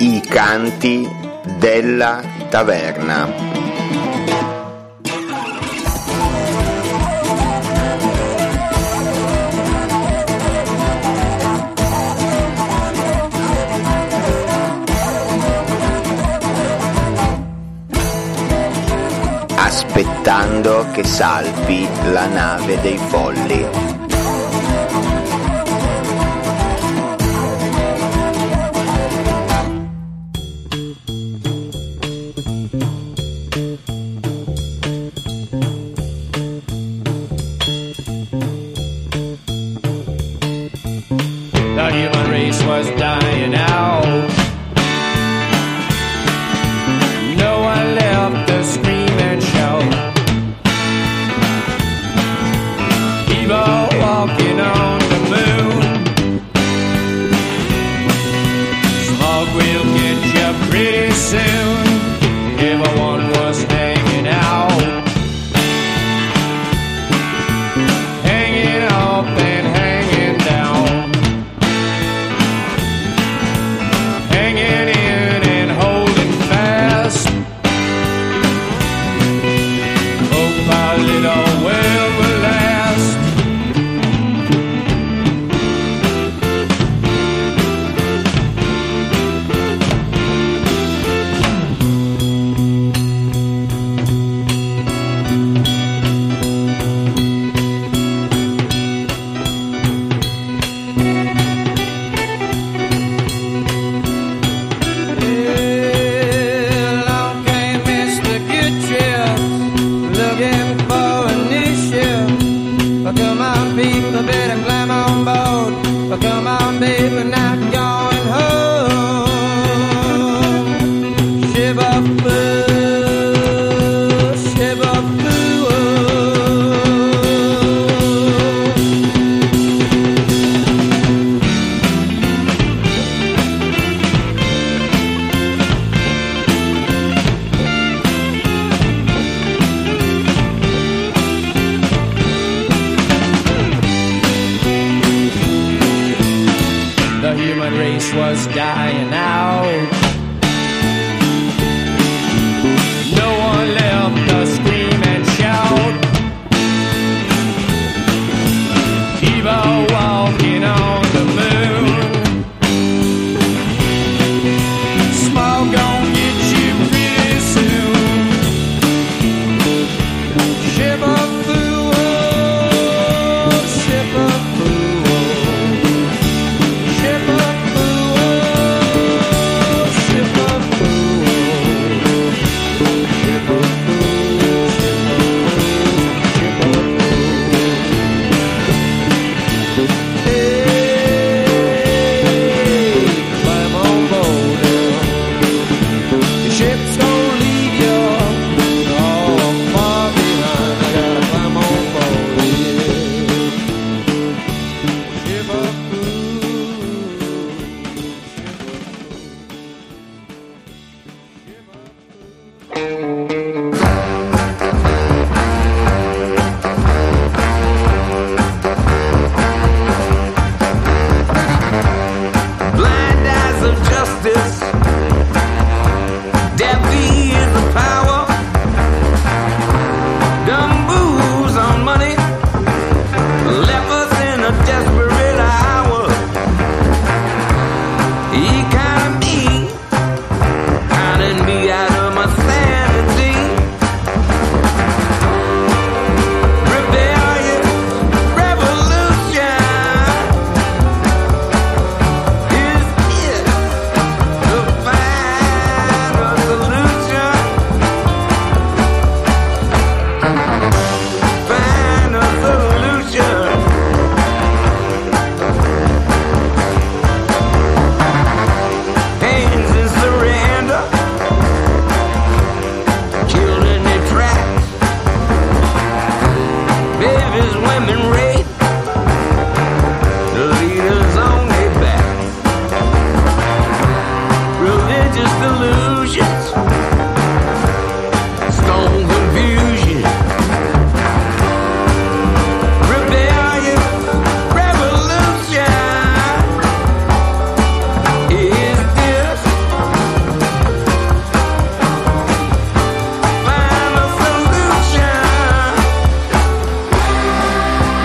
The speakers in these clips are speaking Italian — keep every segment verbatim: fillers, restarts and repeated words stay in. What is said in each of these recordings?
I canti della taverna. Aspettando che salpi la nave dei folli. The human race was dying out. No one left to scream and shout. People walking on the moon. Smoke will get you pretty soon. Everyone was hanging out, hanging up and hanging down, hanging in and holding fast. Hope our little world will last. Along came Mister Goodchill, looking for a new ship. But come on, people, better climb on board. But come on, baby, we're not going home. Ship of fool, ship of fool. The human race was dying out. No one left to scream and shout. People walking on the moon. Smoke gon' get you pretty soon. Ship of fool, ship of fool. Ship of fool,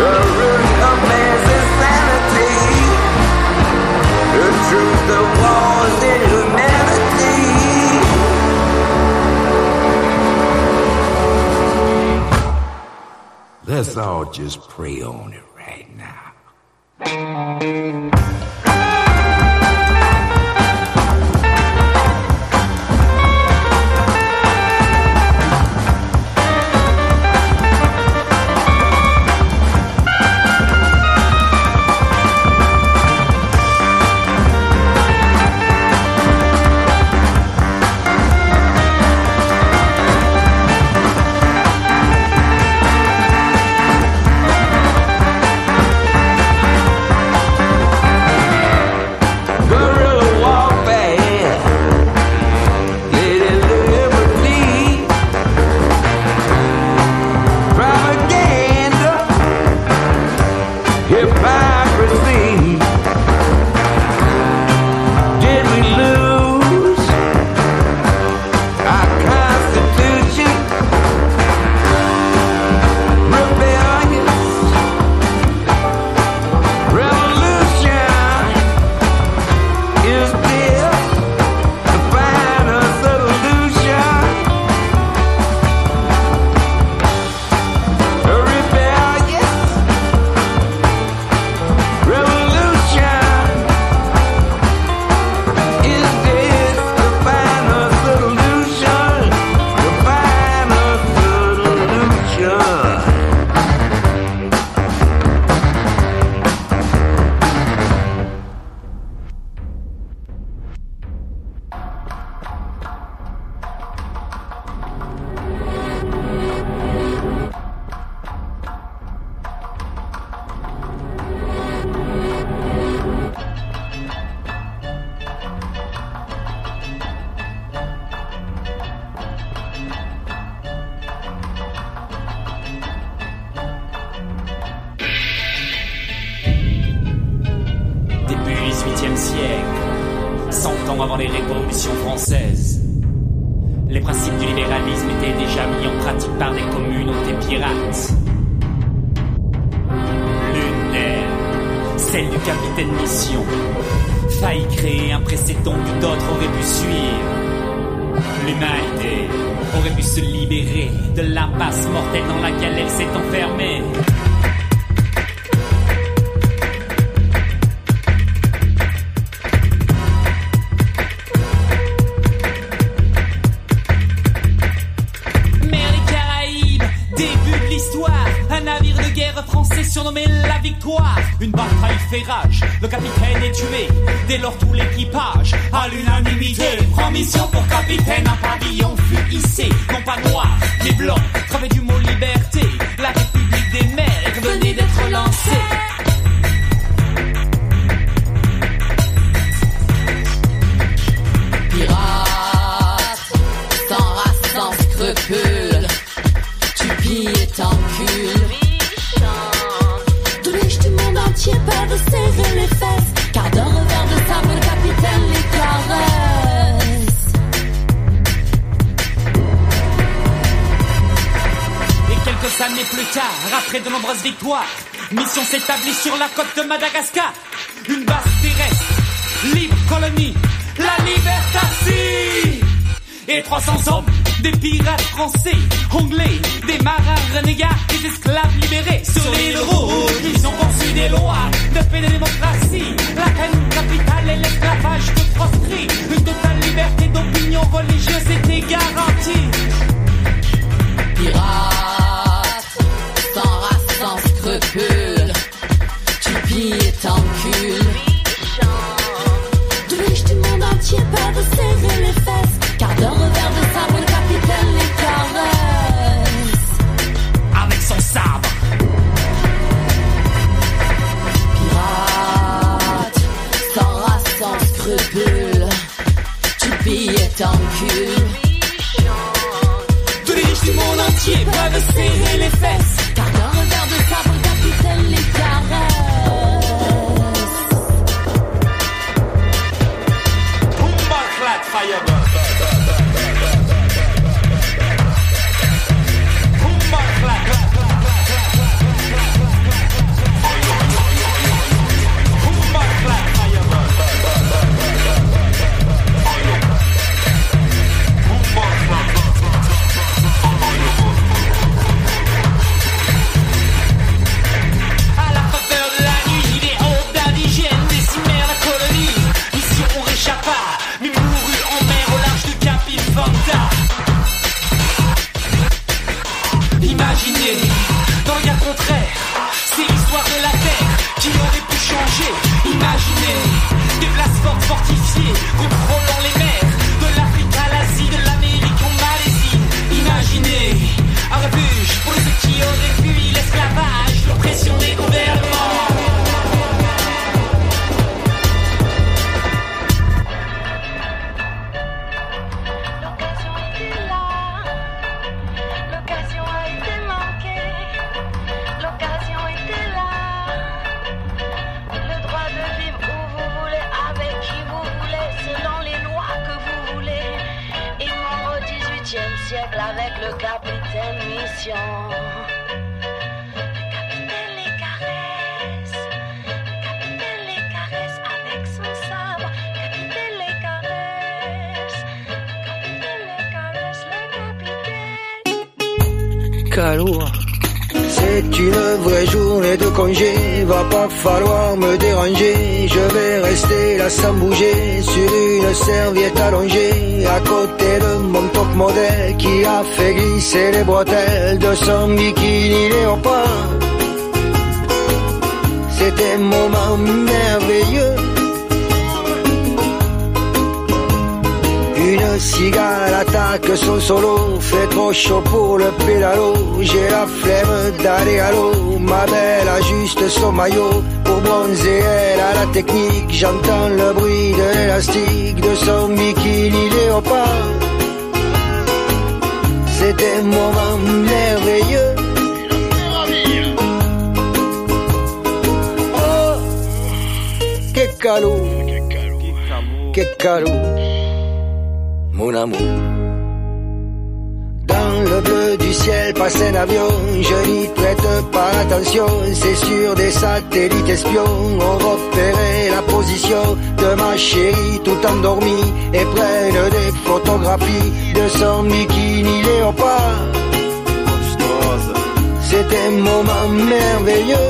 Let's all just pray on it right now. Le capitaine est tué, dès lors tout l'équipage à l'unanimité prend mission pour capitaine. Un pavillon fut hissé, non pas noir mais blanc, travers du mot liberté. La République des mers venait d'être lancée. Pirate, sans race, sans scrupule, tu pilles et t'encules. Peur de serrer les fesses, car d'un revers de sable le capitaine les caresse. Et quelques années plus tard, après de nombreuses victoires, mission s'établit sur la côte de Madagascar. Une base terrestre, libre colonie, la Libertatie. Et trois cents hommes, des pirates français, anglais, des marins renégats, des esclaves libérés. Sur l'île rouge, ils ont conçu des lois de paix et de démocratie. La peine capitale et l'esclavage de proscrit. Une totale liberté d'opinion religieuse était garantie. Pirate, sans race, sans scrupule, tu pilles et t'encules. De riches du monde entier peur de serrer les fesses, car d'un revers de sable le capitaine les caresse. Avec son sabre. Pirate, sans race, sans scrupule, tu pilles et t'encules. Tous les riches du monde entier peuvent serrer les fesses, car d'un revers de sabre le capitaine les caresse. Firebird. l'histoire de la Terre qui aurait pu changer. Imaginez des places fortes fortifiées contrôlant les mers de l'Afrique à l'Asie, de l'Amérique en Malaisie. Imaginez un refuge pour ceux qui auraient fui l'esclavage, l'oppression des gouvernements. Avec le capitaine Mission. Le capitaine les caresse. Le capitaine les caresse avec son sabre. Le capitaine les caresse. Le capitaine les caresse. Le capitaine. Calour. C'est une vraie journée de congé, va pas falloir me déranger. Je vais rester là sans bouger, sur une serviette allongée, à côté de mon top modèle qui a fait glisser les bretelles de son bikini léopard. C'était un moment merveilleux. Une cigale attaque son solo, fait trop chaud pour le pédalo. J'ai la flemme d'aller à l'eau, ma belle ajuste son maillot. Pour bronzer elle a la technique, j'entends le bruit de l'élastique de son bikini léopard. C'était un moment merveilleux. Oh, que calou, que calou. Mon amour. Dans le bleu du ciel passe un avion, je n'y prête pas attention, c'est sur des satellites espions, on repérait la position de ma chérie tout endormie, et prennent des photographies de son bikini léopard. C'était un moment merveilleux.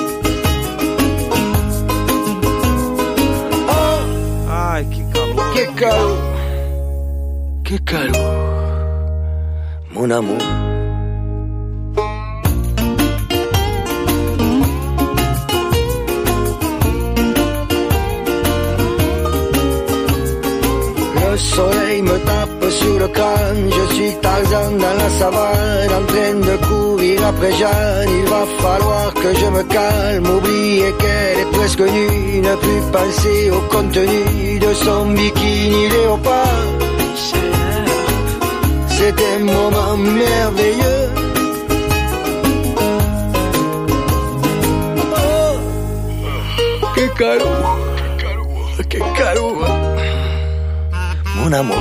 Oh, ai que calor, que calor. Que calor, mon amour. Le soleil me tape sur le crâne, je suis Tarzan dans la savane, en train de courir après Jeanne. Il va falloir que je me calme, oublier qu'elle est presque nue, ne plus penser au contenu de son bikini léopard. C'était un moment merveilleux. Oh, que calor, que calor, mon amour.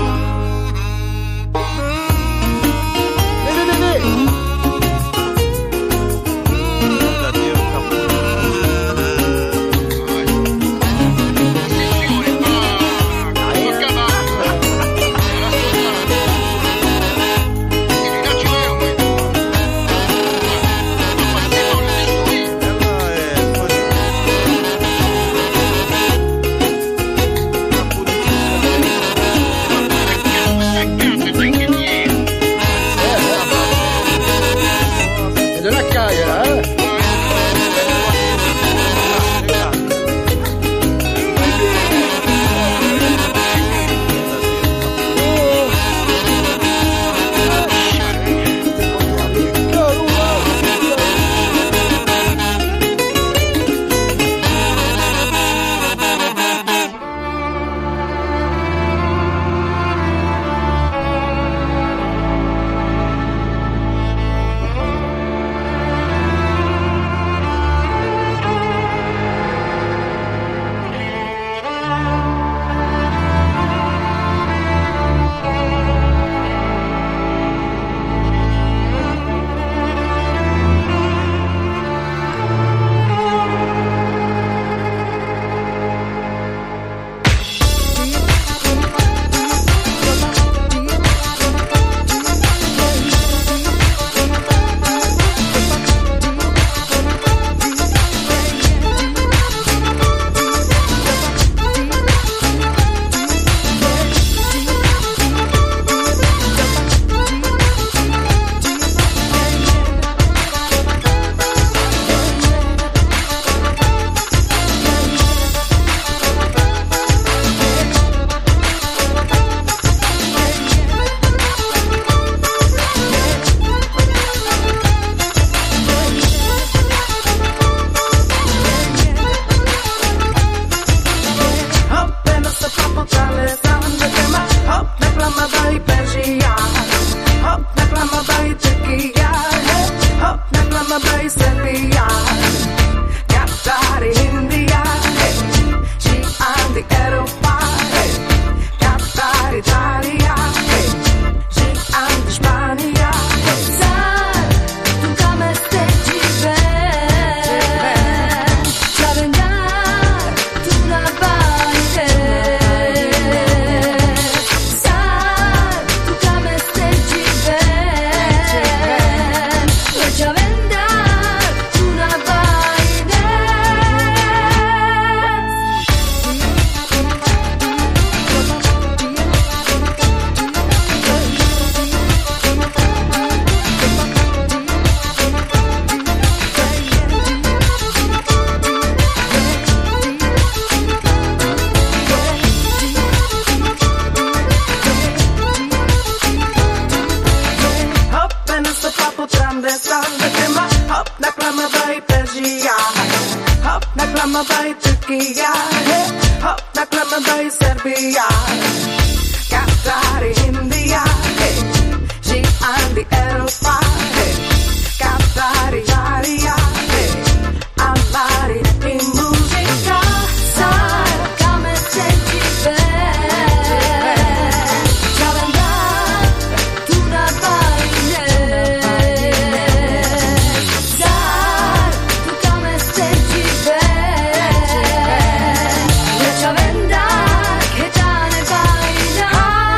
reclama by Turquía, hey, oh, reclama by Serbia, Qatari India, hey, she and the Europa, hey, Qatari Sharia, hey, amare in musica, sai come senti bene, già vendrà tu da baile, sai tu come senti bene, già vendrà che già ne baila.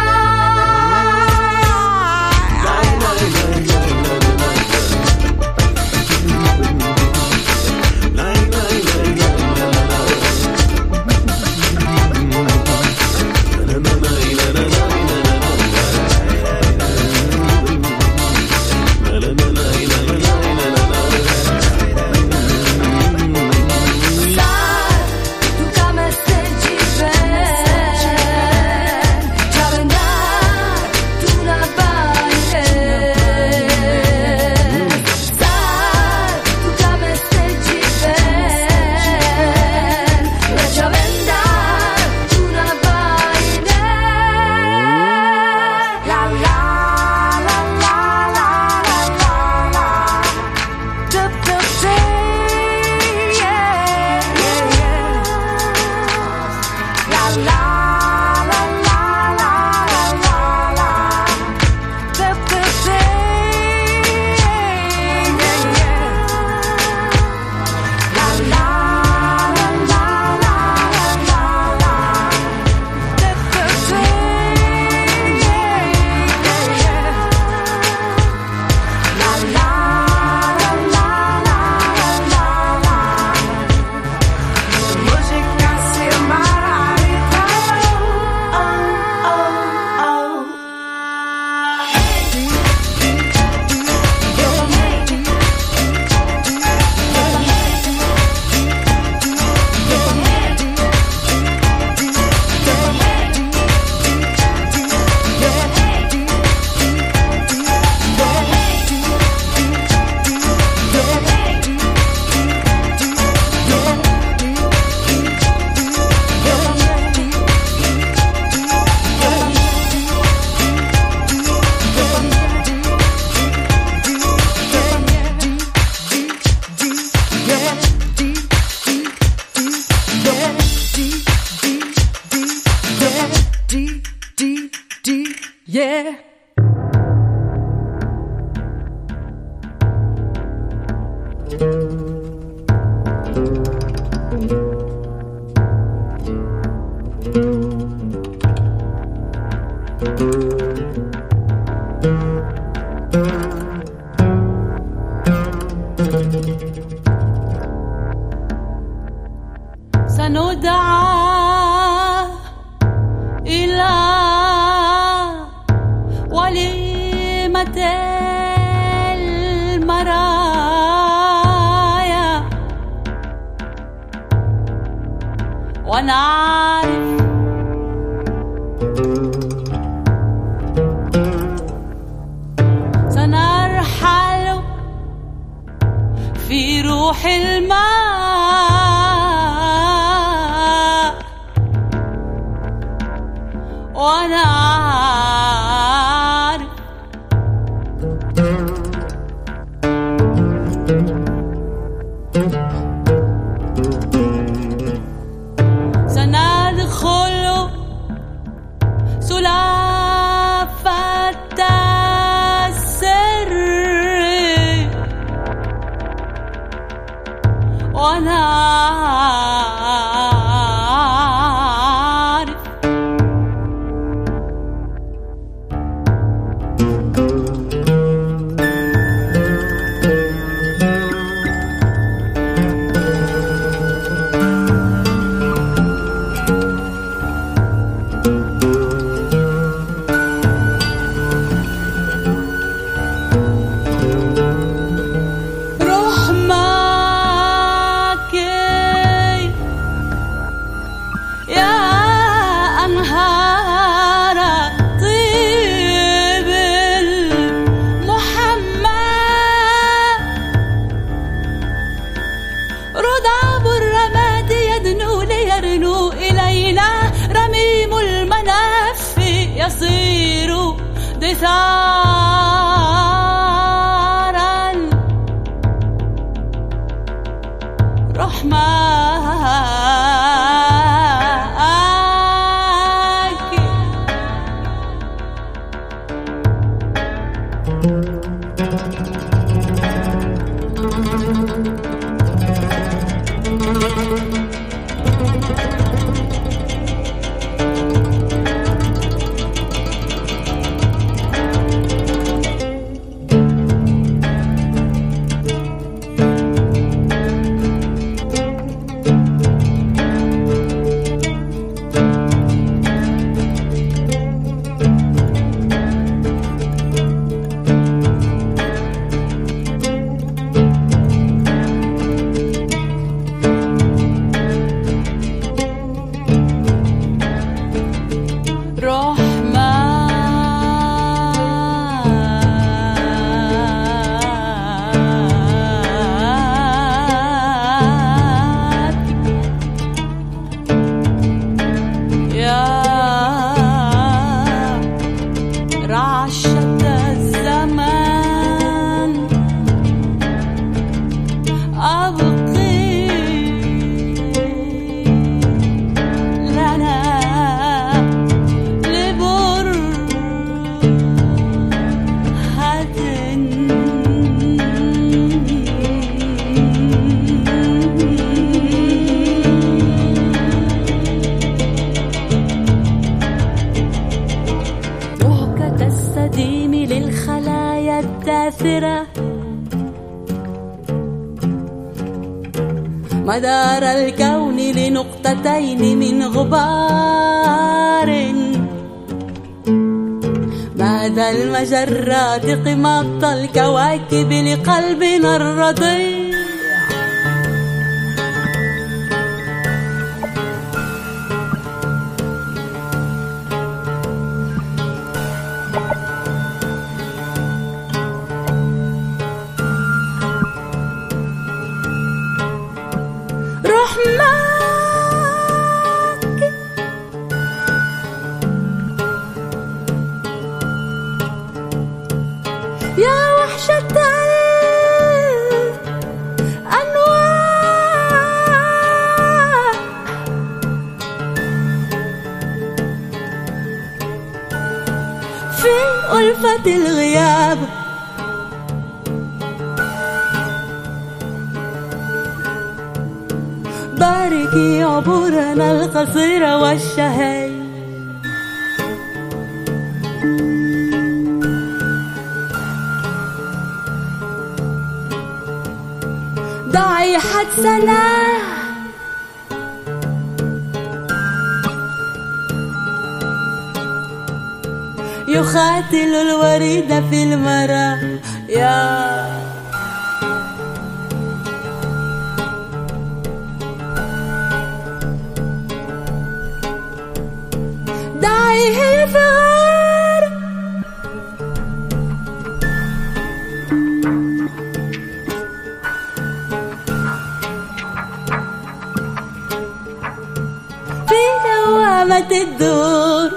Yeah. سندعى إلى وليمة المرايا ونعرف سنرحل في روح الماء ونعرف سندخل سلافة السر ونعرف رضاب الرماد يصير دثارا رحماك مدار الكون لنقطتين من غبار بعد المجرات قمط الكواكب لقلبنا الرضيع الغياب باركي عبورنا القصير والشهي ضعي حدسنا يخاتل الوريد في المرى يا دعيه الفغار في دوامة الدور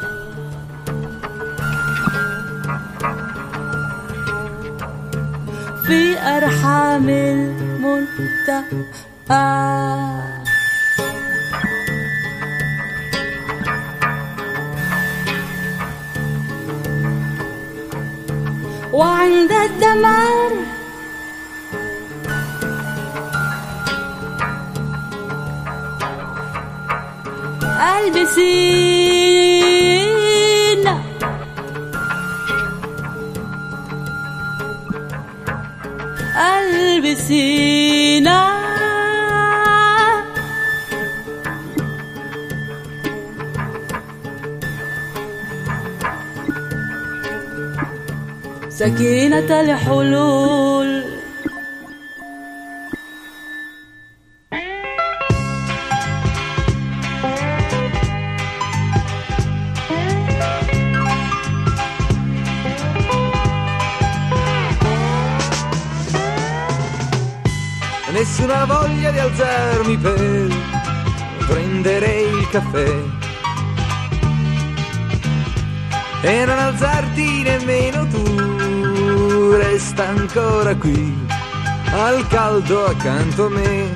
في أرحام المنتهى وعند الدمار البسينا البسينا سكينة الحلول Nessuna voglia di alzarmi per prendere il caffè. e non alzarti nemmeno tu, resta ancora qui al caldo accanto a me.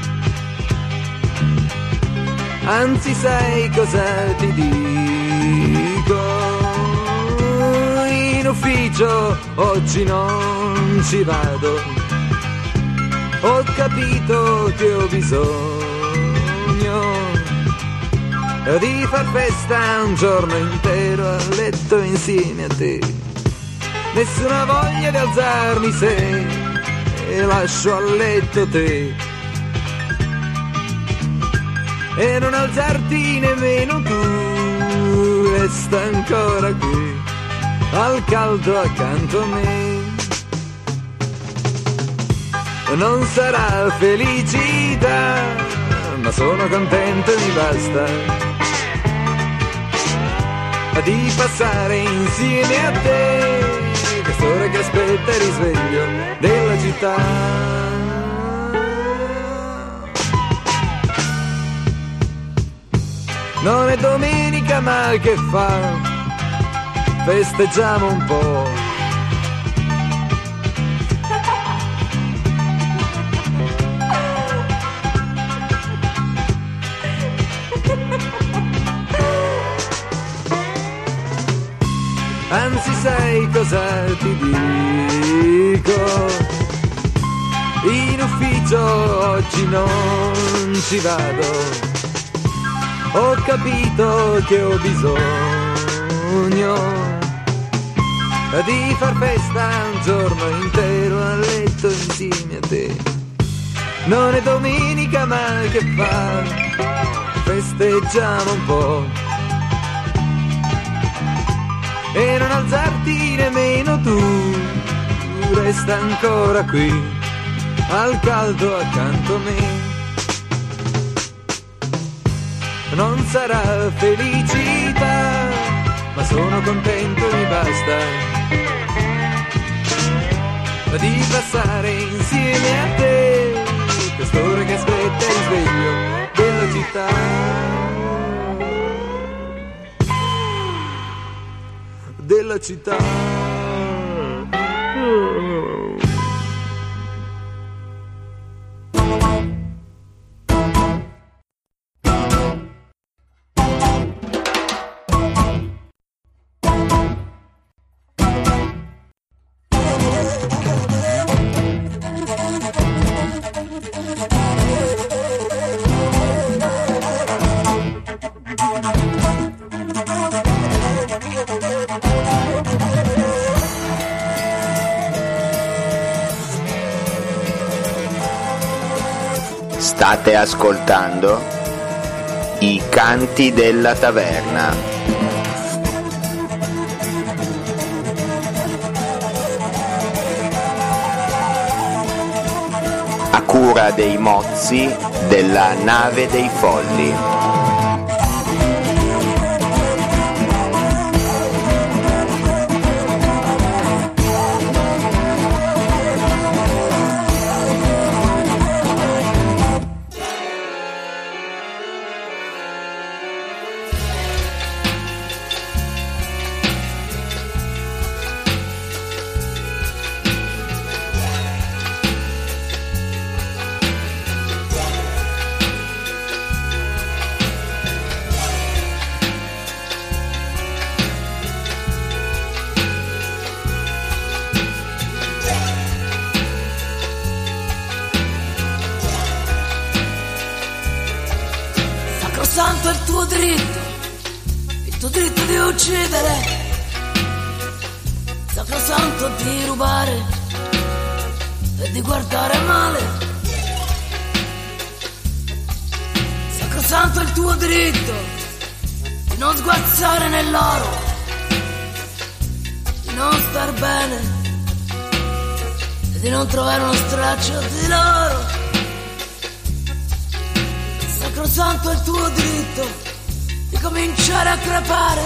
Anzi, sai cosa ti dico? In ufficio oggi non ci vado, ho capito che ho bisogno di far festa un giorno intero a letto insieme a te. Nessuna voglia di alzarmi se lascio a letto te, e non alzarti nemmeno tu, resta ancora qui al caldo accanto a me. Non sarà felicità, ma sono contento e mi basta di passare insieme a te quest'ora che aspetta il risveglio della città. Non è domenica ma che fa, festeggiamo un po'. Anzi, sai cosa ti dico? In ufficio oggi non ci vado, ho capito che ho bisogno di far festa un giorno intero a letto insieme a te. Non è domenica ma che fa, festeggiamo un po'. E non alzarti nemmeno tu, resta ancora qui al caldo accanto a me. Non sarà felicità, ma sono contento e mi basta di passare insieme a te quest'ora che aspetta il risveglio della città. Della città. State ascoltando I canti della taverna. A cura dei mozzi della nave dei folli. Sacrosanto è il tuo diritto, il tuo diritto di uccidere, sacrosanto di rubare e di guardare male, sacrosanto è il tuo diritto di non sguazzare nell'oro, di non star bene e di non trovare uno straccio di loro. Sacrosanto è il tuo diritto di cominciare a crepare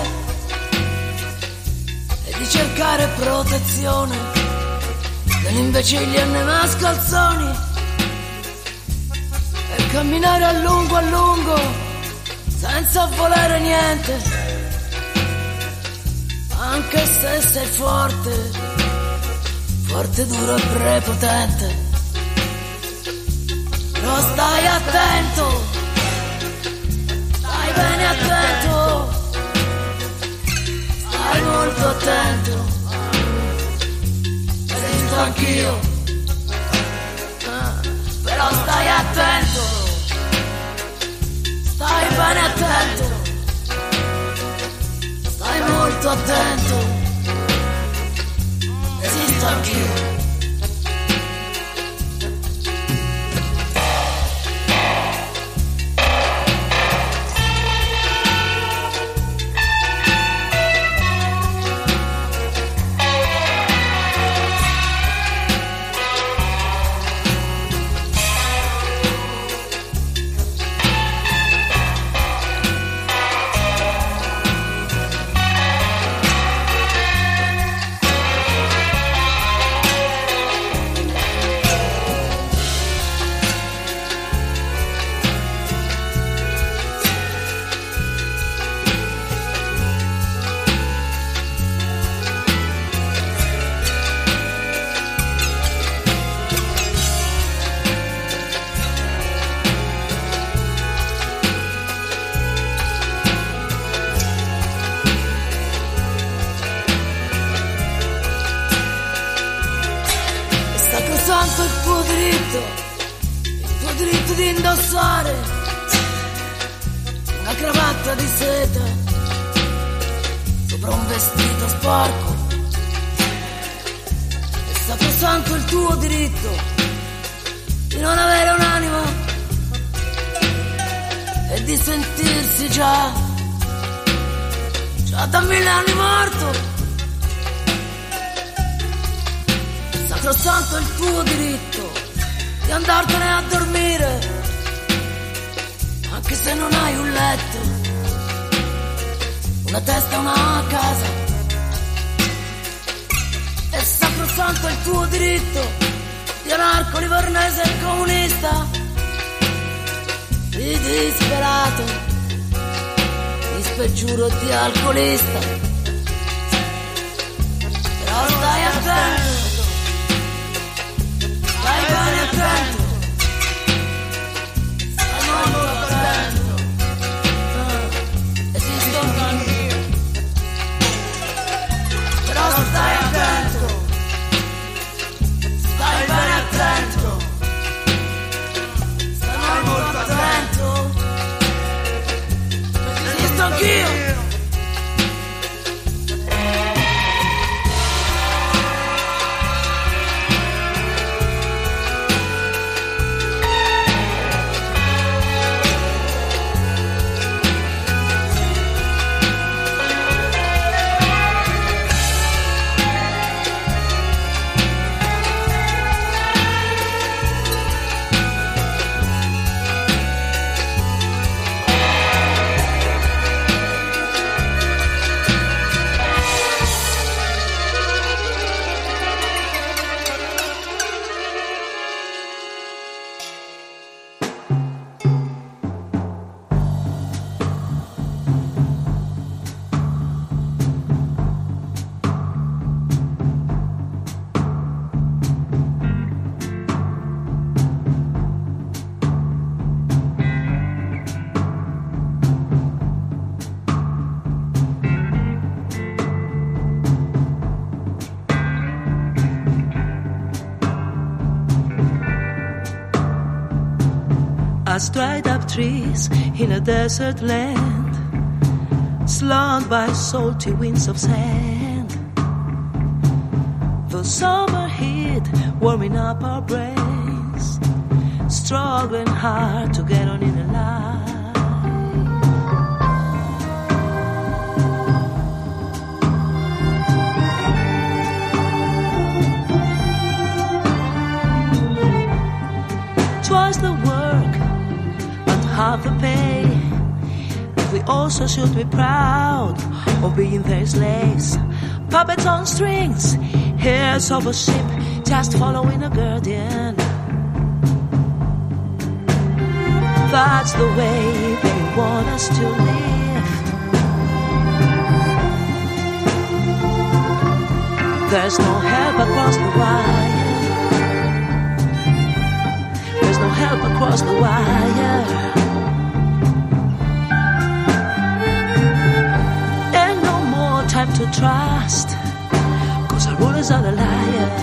e di cercare protezione dagli imbecilli e nei mascalzoni e camminare a lungo a lungo senza volere niente, Anche se sei forte, forte, duro e prepotente, però stai attento, stai bene attento, stai molto attento, sento anch'io, però stai attento, stai bene attento, stai molto attento, esisto anch'io. Sacrosanto il tuo diritto, il tuo diritto di indossare una cravatta di seta sopra un vestito sporco. È sacrosanto il tuo diritto di non avere un'anima e di sentirsi già, già da mille anni morto. Sacrosanto il tuo diritto di andartene a dormire, anche se non hai un letto, una testa e una casa. È sacrosanto il tuo diritto di anarco livornese e comunista, di disperato, di spergiuro di alcolista. Però stai attento, stai bene attento, stai molto attento, esisto anch'io, però stai attento, stai bene attento, stai molto attento, esisto anch'io. Past dried up trees in a desert land, slugged by salty winds of sand. The summer heat warming up our brains, struggling hard to get on in the light. Twice the work and half the pay, but we also should be proud of being their slaves. Puppets on strings, heirs of a ship, just following a guardian. That's the way they want us to live. There's no help across the wire. There's no help across the wire. And no more time to trust, 'cause our rulers are the liars.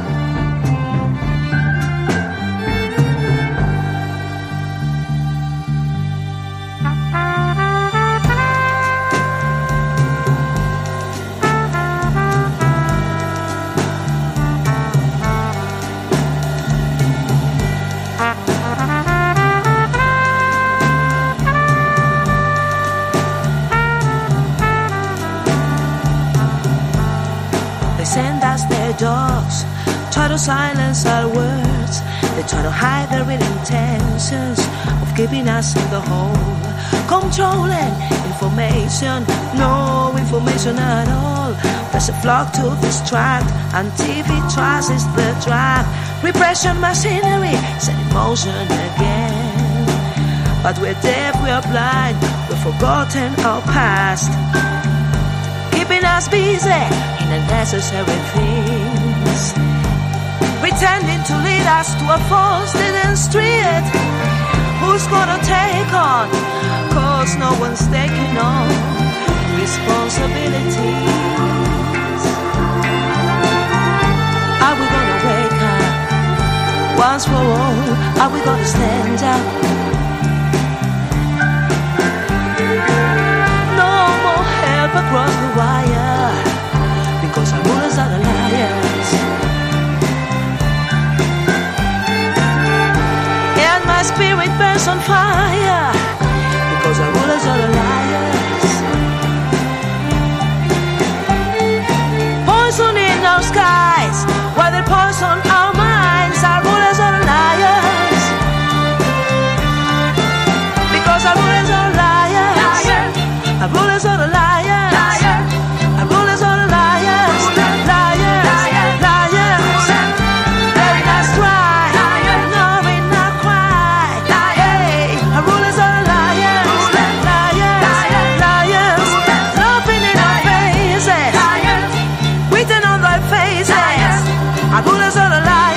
Send us their dogs, try to silence our words. They try to hide their real intentions of keeping us in the hole. Controlling information, no information at all. There's a flock to distract, and T V tries is the drag. Repression machinery set in motion again. But we're deaf, we're blind, we've forgotten our past. Keeping us busy in unnecessary things, pretending to lead us to a false hidden street. Who's gonna take on? 'Cause no one's taking on responsibilities. Are we gonna wake up once for all? Are we gonna stand up? Across the wire, because our rulers are the liars. And my spirit burns on fire, because our rulers are the liars. Poison in our skies, while they poison our minds. Our rulers are the liars, because our rulers are the liars. Our rulers are the liars. Our rulers are the liars.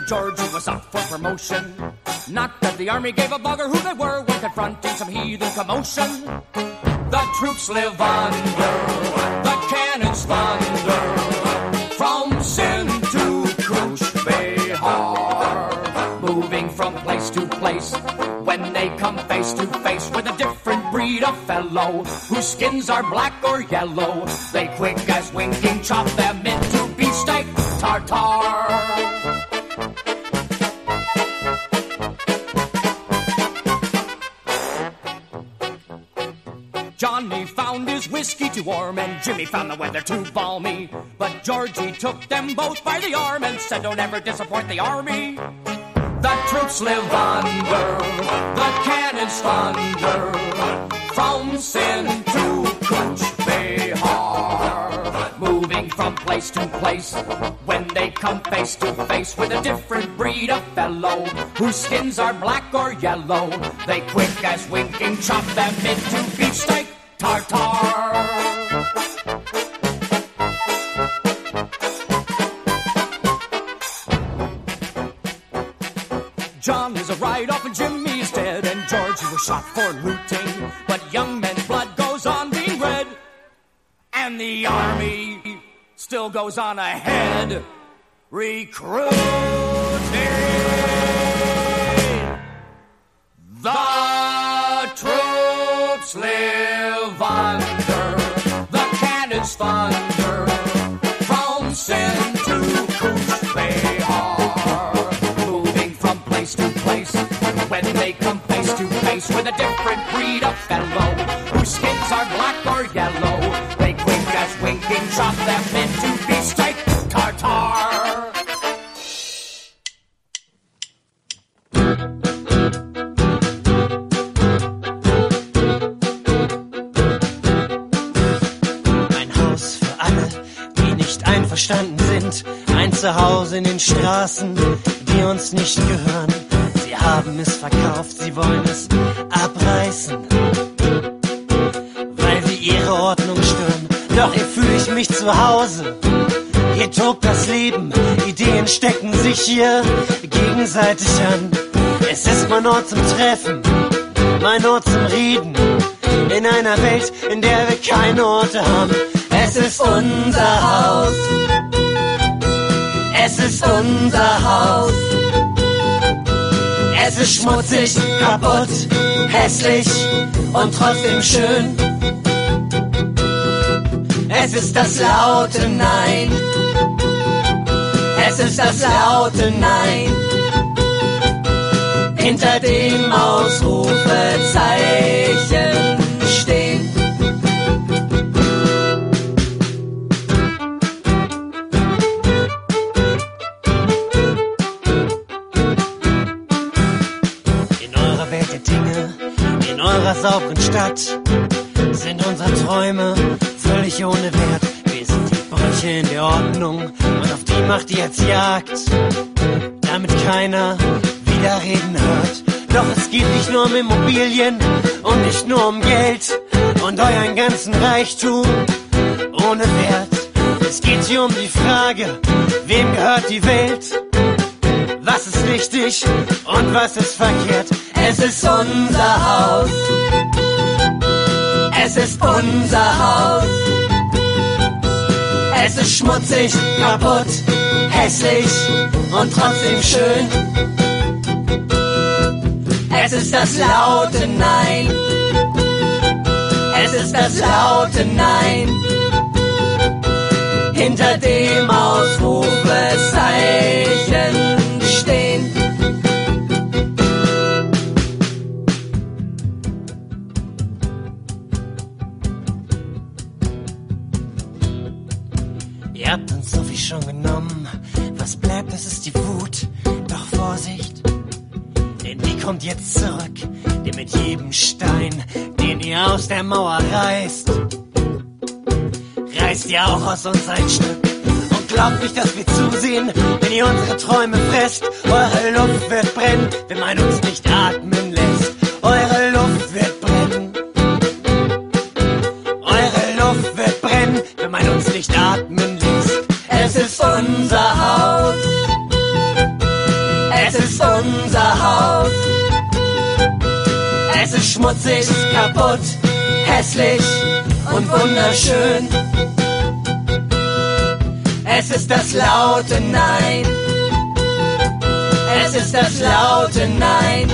Georgie was up for promotion. Not that the army gave a bugger who they were when confronting some heathen commotion. The troops live under the cannon's thunder, from Sin to Krush Behar, moving from place to place. When they come face to face with a different breed of fellow, whose skins are black or yellow, they quick as winking chop them into beefsteak tartare. Johnny found his whiskey too warm and Jimmy found the weather too balmy. But Georgie took them both by the arm and said, don't ever disappoint the army. The troops live under the cannon's thunder, from Sin to Krush Behar, moving from place to place. When they come face to face with a different breed of fellow, whose skins are black or yellow, they quick as winking chop them into beefsteak tartare. John is a write-off and Jimmy's dead, and Georgie was shot for looting. But young men's blood goes on being red, and the army still goes on ahead, recruiting. The troops live under the cannon's thunder, from Sin to Krush Behar, moving from place to place. When they come face to face with a different breed of fellow, whose skins are black or yellow, they quick as winking chop them into beefsteak tartare. Einverstanden sind, ein Zuhause in den Straßen, die uns nicht gehören. Sie haben es verkauft, sie wollen es abreißen, weil wir ihre Ordnung stören. Doch hier fühle ich mich zu Hause, hier tobt das Leben, Ideen stecken sich hier gegenseitig an. Es ist mein Ort zum Treffen, mein Ort zum Reden, in einer Welt, in der wir keine Orte haben. Es ist unser Haus, es ist unser Haus. Es ist schmutzig, kaputt, hässlich und trotzdem schön. Es ist das laute Nein, es ist das laute Nein, hinter dem Ausrufezeichen stehen. Sauberen Stadt sind unsere Träume völlig ohne Wert. Wir sind die Brüche in der Ordnung und auf die macht ihr jetzt Jagd, damit keiner wieder reden hört. Doch es geht nicht nur um Immobilien und nicht nur um Geld und euren ganzen Reichtum ohne Wert. Es geht hier um die Frage, wem gehört die Welt? Was ist richtig und was ist verkehrt? Es ist unser Haus, es ist unser Haus. Es ist schmutzig, kaputt, hässlich und trotzdem schön. Es ist das laute Nein, es ist das laute Nein, hinter dem Ausrufezeichen stehen. Ihr habt uns so viel schon genommen, was bleibt, das ist die Wut. Doch Vorsicht, denn die kommt jetzt zurück, denn mit jedem Stein, den ihr aus der Mauer reißt, reißt ihr auch aus uns ein Stück. Und glaubt nicht, dass wir zusehen, wenn ihr unsere Träume fresst. Eure Luft wird brennen, wenn man uns nicht atmen lässt. Eure Luft wird brennen, eure Luft wird brennen, wenn man uns nicht atmen lässt. Es ist unser Haus, ist schmutzig, kaputt, hässlich und wunderschön. Es ist das laute Nein. Es ist das laute Nein.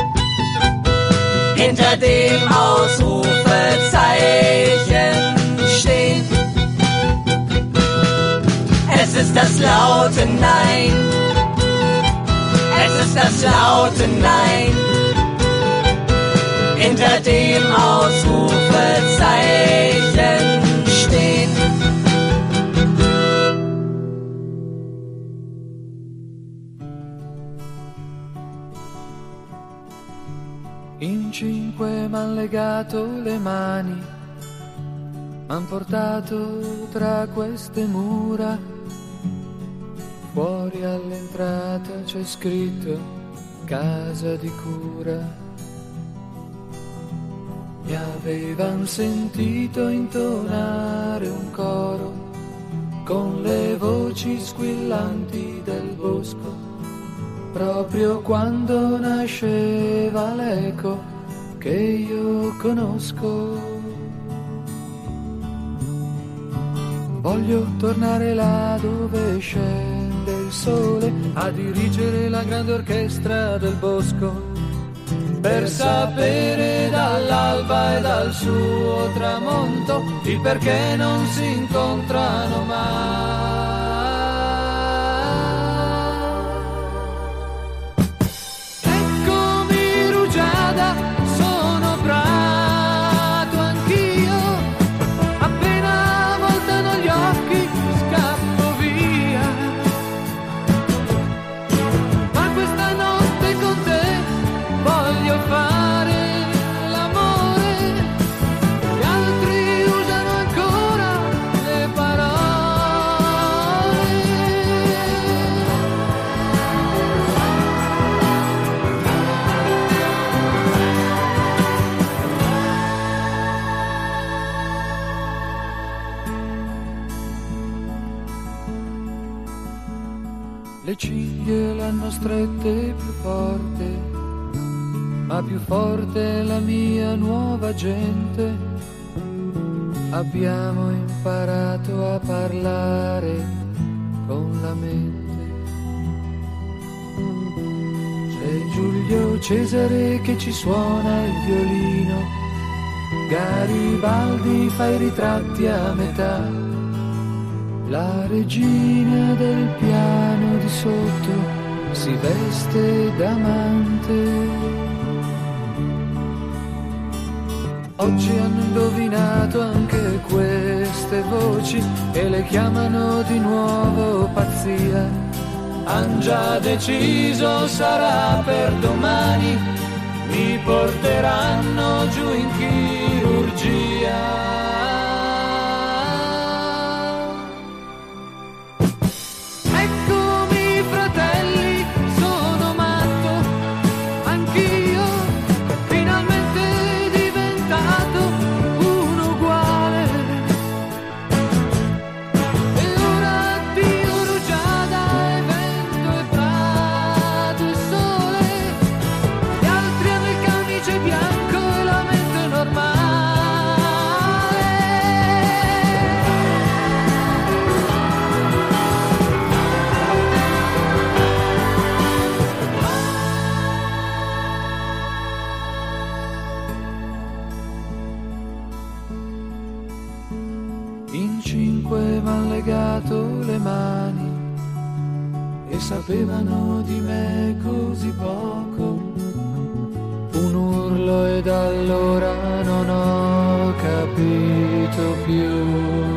Hinter dem Ausrufezeichen stehen. Es ist das laute Nein. Es ist das laute Nein. Hinter dem Ausrufezeichen stehen. In cinque m'han legato le mani, m'han portato tra queste mura. Fuori all'entrata c'è scritto casa di cura. Mi avevan sentito intonare un coro con le voci squillanti del bosco, proprio quando nasceva l'eco che io conosco. Voglio tornare là dove scende il sole a dirigere la grande orchestra del bosco, per sapere dall'alba e dal suo tramonto il perché non si incontrano mai. Le cinghie l'hanno strette più forte, ma più forte è la mia nuova gente. Abbiamo imparato a parlare con la mente. C'è Giulio Cesare che ci suona il violino, Garibaldi fa i ritratti a metà. La regina del piano di sotto si veste d'amante. Oggi hanno indovinato anche queste voci e le chiamano di nuovo pazzia. Han già deciso, sarà per domani, mi porteranno giù in chirurgia. Le mani e sapevano di me così poco, un urlo ed allora non ho capito più.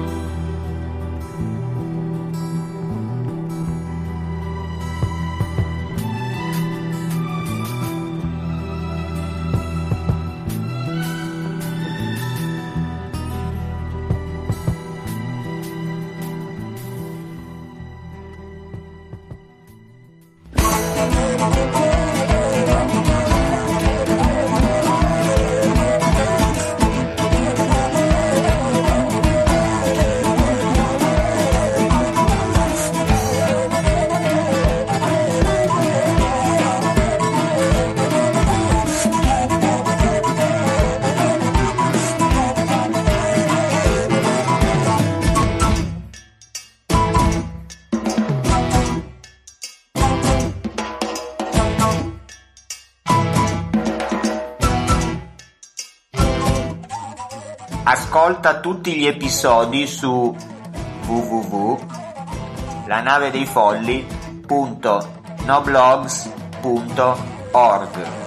Ascolta tutti gli episodi su w w w punto la nave dei folli punto noblogs punto org.